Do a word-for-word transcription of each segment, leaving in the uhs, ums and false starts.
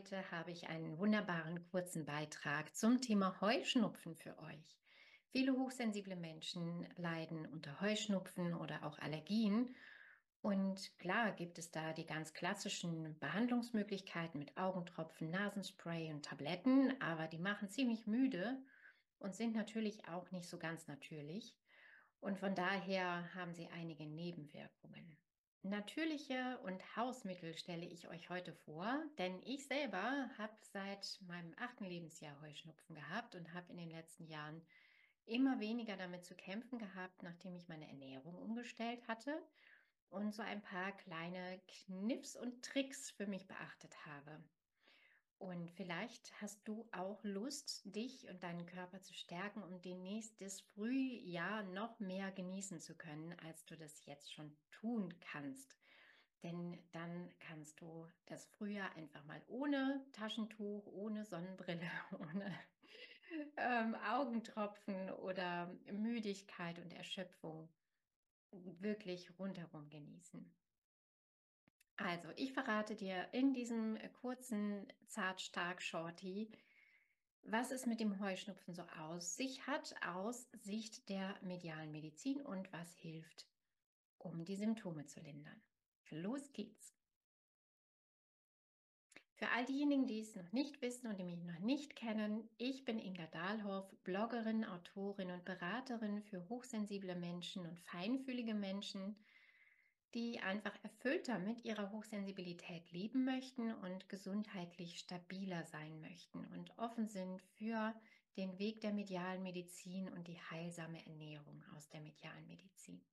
Heute habe ich einen wunderbaren kurzen Beitrag zum Thema Heuschnupfen für euch. Viele hochsensible Menschen leiden unter Heuschnupfen oder auch Allergien. Und klar gibt es da die ganz klassischen Behandlungsmöglichkeiten mit Augentropfen, Nasenspray und Tabletten, aber die machen ziemlich müde und sind natürlich auch nicht so ganz natürlich. Und von daher haben sie einige Nebenwirkungen. Natürliche und Hausmittel stelle ich euch heute vor, denn ich selber habe seit meinem achten Lebensjahr Heuschnupfen gehabt und habe in den letzten Jahren immer weniger damit zu kämpfen gehabt, nachdem ich meine Ernährung umgestellt hatte und so ein paar kleine Kniffs und Tricks für mich beachtet habe. Und vielleicht hast du auch Lust, dich und deinen Körper zu stärken, um demnächst das Frühjahr noch mehr genießen zu können, als du das jetzt schon tun kannst. Denn dann kannst du das Frühjahr einfach mal ohne Taschentuch, ohne Sonnenbrille, ohne ähm, Augentropfen oder Müdigkeit und Erschöpfung wirklich rundherum genießen. Also, ich verrate dir in diesem äh, kurzen Zart-Stark-Shorty, was es mit dem Heuschnupfen so aus sich hat, aus Sicht der medialen Medizin und was hilft, um die Symptome zu lindern. Los geht's! Für all diejenigen, die es noch nicht wissen und die mich noch nicht kennen, ich bin Inga Dahlhoff, Bloggerin, Autorin und Beraterin für hochsensible Menschen und feinfühlige Menschen, die einfach erfüllter mit ihrer Hochsensibilität leben möchten und gesundheitlich stabiler sein möchten und offen sind für den Weg der medialen Medizin und die heilsame Ernährung aus der medialen Medizin.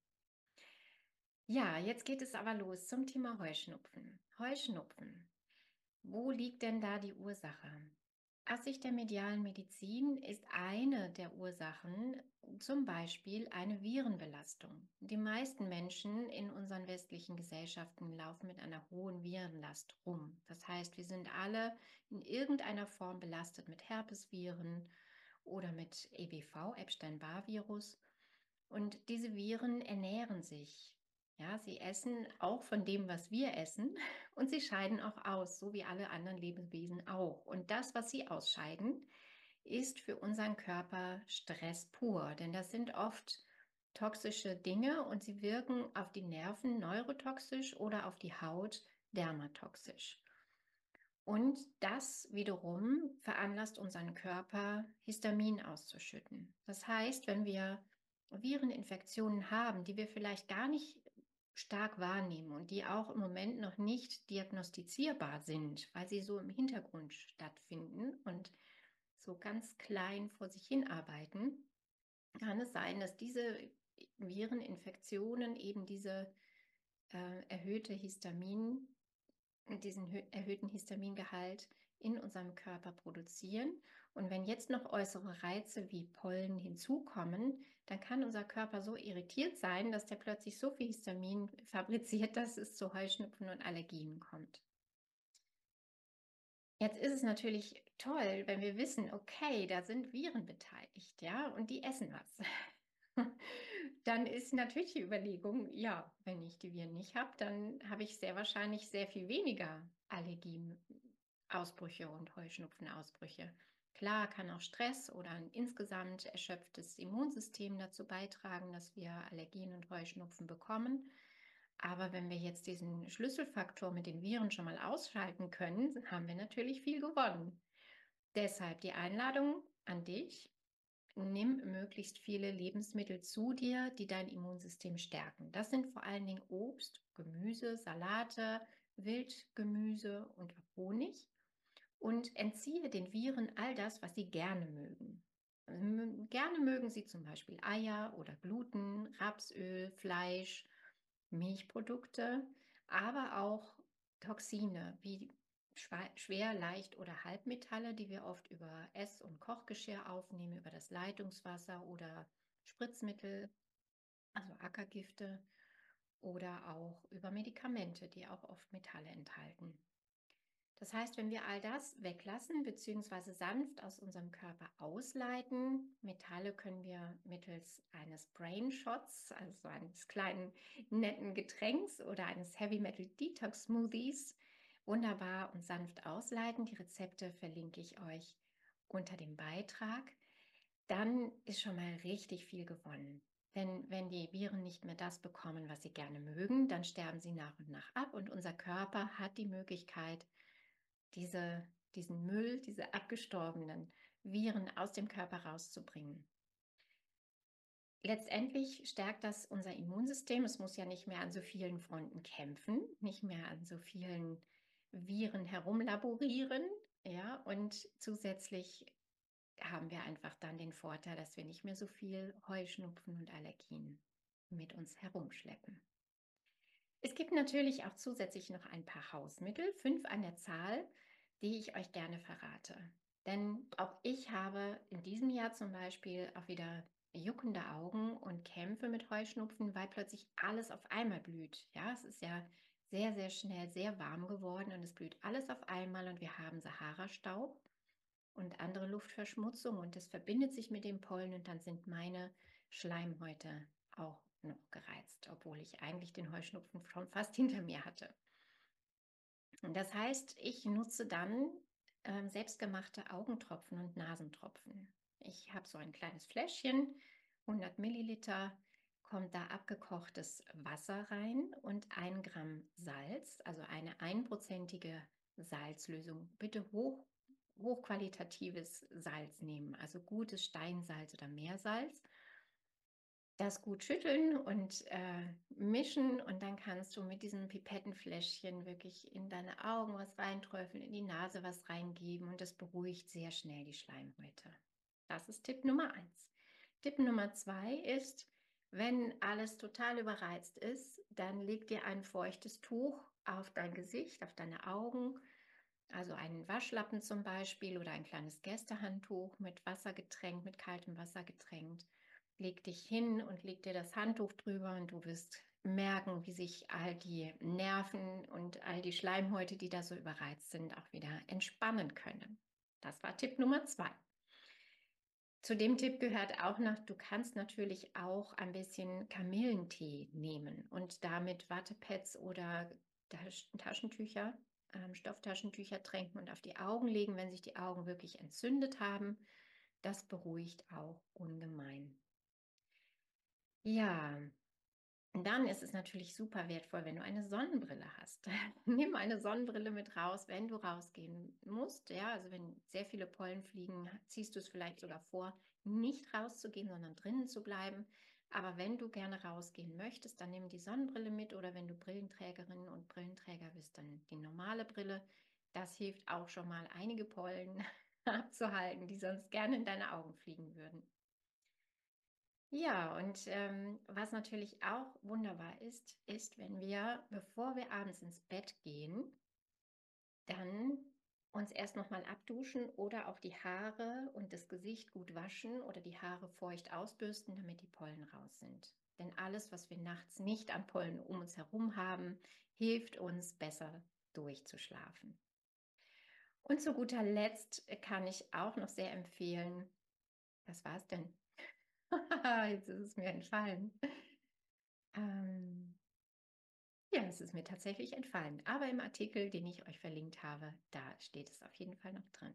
Ja, jetzt geht es aber los zum Thema Heuschnupfen. Heuschnupfen. Wo liegt denn da die Ursache? Aus Sicht der medialen Medizin ist eine der Ursachen zum Beispiel eine Virenbelastung. Die meisten Menschen in unseren westlichen Gesellschaften laufen mit einer hohen Virenlast rum. Das heißt, wir sind alle in irgendeiner Form belastet mit Herpesviren oder mit E B V, Epstein-Barr-Virus. Und diese Viren ernähren sich. Ja, sie essen auch von dem, was wir essen, und sie scheiden auch aus, so wie alle anderen Lebewesen auch. Und das, was sie ausscheiden, ist für unseren Körper Stress pur, denn das sind oft toxische Dinge und sie wirken auf die Nerven neurotoxisch oder auf die Haut dermatoxisch. Und das wiederum veranlasst unseren Körper, Histamin auszuschütten. Das heißt, wenn wir Vireninfektionen haben, die wir vielleicht gar nicht stark wahrnehmen und die auch im Moment noch nicht diagnostizierbar sind, weil sie so im Hintergrund stattfinden und so ganz klein vor sich hin arbeiten, kann es sein, dass diese Vireninfektionen eben diese äh, erhöhte Histamin diesen erhöhten Histamingehalt in unserem Körper produzieren. Und wenn jetzt noch äußere Reize wie Pollen hinzukommen, dann kann unser Körper so irritiert sein, dass der plötzlich so viel Histamin fabriziert, dass es zu Heuschnupfen und Allergien kommt. Jetzt ist es natürlich toll, wenn wir wissen, okay, da sind Viren beteiligt, ja, und die essen was. Dann ist natürlich die Überlegung, ja, wenn ich die Viren nicht habe, dann habe ich sehr wahrscheinlich sehr viel weniger Allergieausbrüche und Heuschnupfenausbrüche. Klar kann auch Stress oder ein insgesamt erschöpftes Immunsystem dazu beitragen, dass wir Allergien und Heuschnupfen bekommen. Aber wenn wir jetzt diesen Schlüsselfaktor mit den Viren schon mal ausschalten können, haben wir natürlich viel gewonnen. Deshalb die Einladung an dich. Nimm möglichst viele Lebensmittel zu dir, die dein Immunsystem stärken. Das sind vor allen Dingen Obst, Gemüse, Salate, Wildgemüse und Honig. Und entziehe den Viren all das, was sie gerne mögen. Gerne mögen sie zum Beispiel Eier oder Gluten, Rapsöl, Fleisch, Milchprodukte, aber auch Toxine wie schwer, leicht oder Halbmetalle, die wir oft über Ess- und Kochgeschirr aufnehmen, über das Leitungswasser oder Spritzmittel, also Ackergifte oder auch über Medikamente, die auch oft Metalle enthalten. Das heißt, wenn wir all das weglassen bzw. sanft aus unserem Körper ausleiten, Metalle können wir mittels eines Brain Shots, also eines kleinen netten Getränks oder eines Heavy Metal Detox Smoothies wunderbar und sanft ausleiten. Die Rezepte verlinke ich euch unter dem Beitrag. Dann ist schon mal richtig viel gewonnen. Denn wenn die Viren nicht mehr das bekommen, was sie gerne mögen, dann sterben sie nach und nach ab und unser Körper hat die Möglichkeit, diese, diesen Müll, diese abgestorbenen Viren aus dem Körper rauszubringen. Letztendlich stärkt das unser Immunsystem. Es muss ja nicht mehr an so vielen Fronten kämpfen, nicht mehr an so vielen Viren herumlaborieren. Ja, und zusätzlich haben wir einfach dann den Vorteil, dass wir nicht mehr so viel Heuschnupfen und Allergien mit uns herumschleppen. Es gibt natürlich auch zusätzlich noch ein paar Hausmittel, fünf an der Zahl, die ich euch gerne verrate. Denn auch ich habe in diesem Jahr zum Beispiel auch wieder juckende Augen und kämpfe mit Heuschnupfen, weil plötzlich alles auf einmal blüht. Ja, es ist ja sehr, sehr schnell sehr warm geworden und es blüht alles auf einmal und wir haben Sahara-Staub und andere Luftverschmutzung und das verbindet sich mit dem Pollen und dann sind meine Schleimhäute auch noch gereizt, obwohl ich eigentlich den Heuschnupfen schon fast hinter mir hatte. Und das heißt, ich nutze dann ähm, selbstgemachte Augentropfen und Nasentropfen. Ich habe so ein kleines Fläschchen, hundert Milliliter, kommt da abgekochtes Wasser rein und ein Gramm Salz, also eine einprozentige Salzlösung. Bitte hoch, hochqualitatives Salz nehmen, also gutes Steinsalz oder Meersalz. Das gut schütteln und äh, mischen und dann kannst du mit diesem Pipettenfläschchen wirklich in deine Augen was reinträufeln, in die Nase was reingeben und das beruhigt sehr schnell die Schleimhäute. Das ist Tipp Nummer eins. Tipp Nummer zwei ist, wenn alles total überreizt ist, dann leg dir ein feuchtes Tuch auf dein Gesicht, auf deine Augen, also einen Waschlappen zum Beispiel oder ein kleines Gästehandtuch mit Wasser getränkt, mit kaltem Wasser getränkt. Leg dich hin und leg dir das Handtuch drüber und du wirst merken, wie sich all die Nerven und all die Schleimhäute, die da so überreizt sind, auch wieder entspannen können. Das war Tipp Nummer zwei. Zu dem Tipp gehört auch noch, du kannst natürlich auch ein bisschen Kamillentee nehmen und damit Wattepads oder Taschentücher, ähm, Stofftaschentücher tränken und auf die Augen legen, wenn sich die Augen wirklich entzündet haben. Das beruhigt auch ungemein. Ja, dann ist es natürlich super wertvoll, wenn du eine Sonnenbrille hast. Nimm eine Sonnenbrille mit raus, wenn du rausgehen musst. Ja, also wenn sehr viele Pollen fliegen, ziehst du es vielleicht sogar vor, nicht rauszugehen, sondern drinnen zu bleiben. Aber wenn du gerne rausgehen möchtest, dann nimm die Sonnenbrille mit oder wenn du Brillenträgerin und Brillenträger bist, dann die normale Brille. Das hilft auch schon mal, einige Pollen abzuhalten, die sonst gerne in deine Augen fliegen würden. Ja, und ähm, was natürlich auch wunderbar ist, ist, wenn wir, bevor wir abends ins Bett gehen, dann uns erst nochmal abduschen oder auch die Haare und das Gesicht gut waschen oder die Haare feucht ausbürsten, damit die Pollen raus sind. Denn alles, was wir nachts nicht an Pollen um uns herum haben, hilft uns besser durchzuschlafen. Und zu guter Letzt kann ich auch noch sehr empfehlen, was war es denn? Jetzt ist es mir entfallen. Ähm, ja, es ist mir tatsächlich entfallen. Aber im Artikel, den ich euch verlinkt habe, da steht es auf jeden Fall noch drin.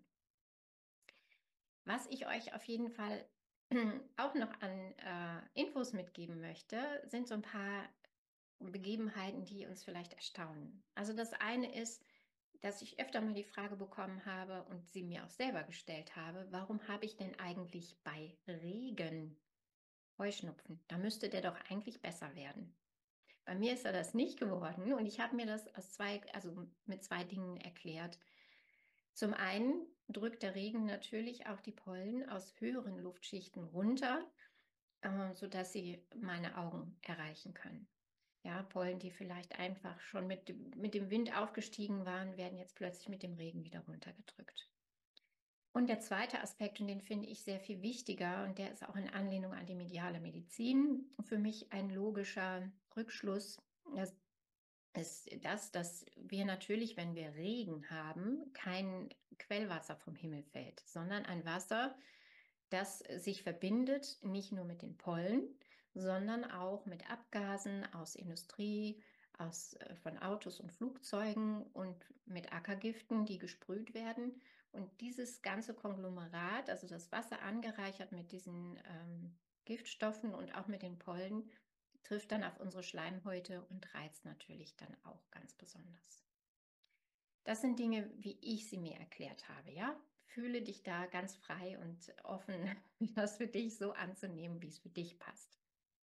Was ich euch auf jeden Fall auch noch an äh, Infos mitgeben möchte, sind so ein paar Begebenheiten, die uns vielleicht erstaunen. Also das eine ist, dass ich öfter mal die Frage bekommen habe und sie mir auch selber gestellt habe, warum habe ich denn eigentlich bei Regen Heuschnupfen? Da müsste der doch eigentlich besser werden. Bei mir ist er das nicht geworden und ich habe mir das aus zwei, also mit zwei Dingen erklärt. Zum einen drückt der Regen natürlich auch die Pollen aus höheren Luftschichten runter, äh, sodass sie meine Augen erreichen können. Ja, Pollen, die vielleicht einfach schon mit, mit dem Wind aufgestiegen waren, werden jetzt plötzlich mit dem Regen wieder runtergedrückt. Und der zweite Aspekt, und den finde ich sehr viel wichtiger, und der ist auch in Anlehnung an die mediale Medizin, für mich ein logischer Rückschluss, das ist das, dass wir natürlich, wenn wir Regen haben, kein Quellwasser vom Himmel fällt, sondern ein Wasser, das sich verbindet, nicht nur mit den Pollen, sondern auch mit Abgasen aus Industrie, aus, äh, von Autos und Flugzeugen und mit Ackergiften, die gesprüht werden. Und dieses ganze Konglomerat, also das Wasser angereichert mit diesen ähm, Giftstoffen und auch mit den Pollen, trifft dann auf unsere Schleimhäute und reizt natürlich dann auch ganz besonders. Das sind Dinge, wie ich sie mir erklärt habe, ja? Fühle dich da ganz frei und offen, das für dich so anzunehmen, wie es für dich passt.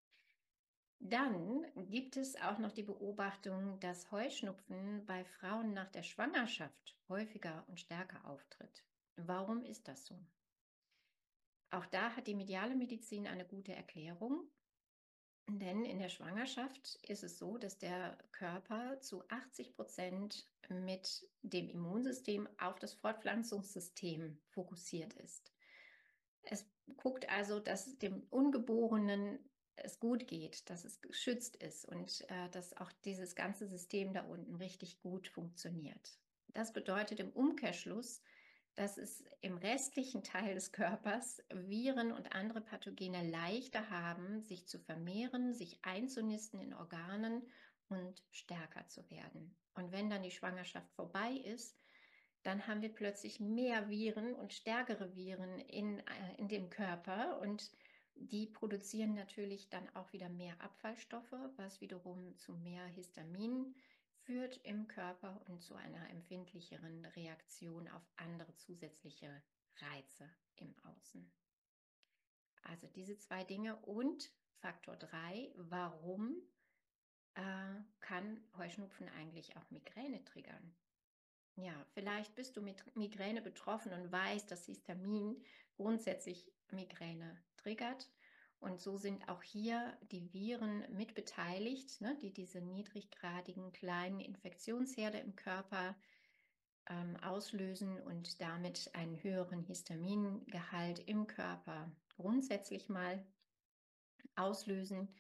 Dann gibt es auch noch die Beobachtung, dass Heuschnupfen bei Frauen nach der Schwangerschaft häufiger und stärker auftritt. Warum ist das so? Auch da hat die mediale Medizin eine gute Erklärung. Denn in der Schwangerschaft ist es so, dass der Körper zu achtzig Prozent mit dem Immunsystem auf das Fortpflanzungssystem fokussiert ist. Es guckt also, dass dem Ungeborenen es gut geht, dass es geschützt ist und äh, dass auch dieses ganze System da unten richtig gut funktioniert. Das bedeutet im Umkehrschluss, dass es im restlichen Teil des Körpers Viren und andere Pathogene leichter haben, sich zu vermehren, sich einzunisten in Organen und stärker zu werden. Und wenn dann die Schwangerschaft vorbei ist, dann haben wir plötzlich mehr Viren und stärkere Viren in, äh, in dem Körper und die produzieren natürlich dann auch wieder mehr Abfallstoffe, was wiederum zu mehr Histamin führt im Körper und zu einer empfindlicheren Reaktion auf andere zusätzliche Reize im Außen. Also diese zwei Dinge und Faktor drei, warum äh, kann Heuschnupfen eigentlich auch Migräne triggern? Ja, vielleicht bist du mit Migräne betroffen und weißt, dass Histamin grundsätzlich Migräne triggert. Und so sind auch hier die Viren mit beteiligt, ne, die diese niedriggradigen kleinen Infektionsherde im Körper ähm, auslösen und damit einen höheren Histamingehalt im Körper grundsätzlich mal auslösen.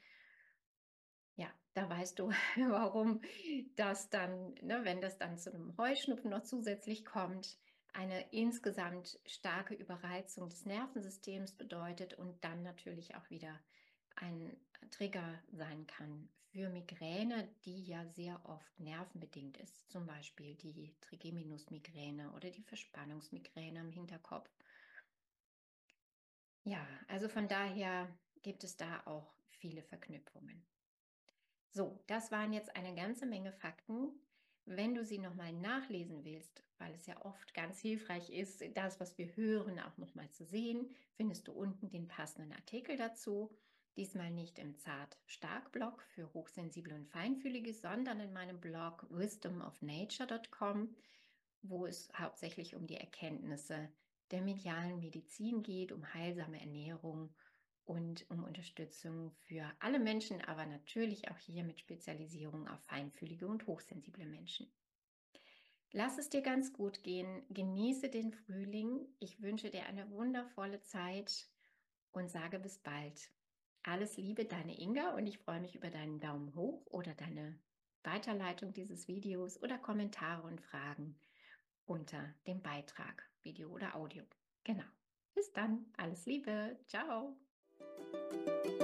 Ja, da weißt du, warum das dann, ne, wenn das dann zu einem Heuschnupfen noch zusätzlich kommt, eine insgesamt starke Überreizung des Nervensystems bedeutet und dann natürlich auch wieder ein Trigger sein kann für Migräne, die ja sehr oft nervenbedingt ist, zum Beispiel die Trigeminusmigräne oder die Verspannungsmigräne im Hinterkopf. Ja, also von daher gibt es da auch viele Verknüpfungen. So, das waren jetzt eine ganze Menge Fakten. Wenn du sie nochmal nachlesen willst, weil es ja oft ganz hilfreich ist, das, was wir hören, auch nochmal zu sehen, findest du unten den passenden Artikel dazu. Diesmal nicht im Zart-Stark-Blog für Hochsensible und Feinfühlige, sondern in meinem Blog wisdom of nature dot com, wo es hauptsächlich um die Erkenntnisse der medialen Medizin geht, um heilsame Ernährung und um Unterstützung für alle Menschen, aber natürlich auch hier mit Spezialisierung auf feinfühlige und hochsensible Menschen. Lass es dir ganz gut gehen, genieße den Frühling. Ich wünsche dir eine wundervolle Zeit und sage bis bald. Alles Liebe, deine Inga, und ich freue mich über deinen Daumen hoch oder deine Weiterleitung dieses Videos oder Kommentare und Fragen unter dem Beitrag, Video oder Audio. Genau. Bis dann. Alles Liebe. Ciao.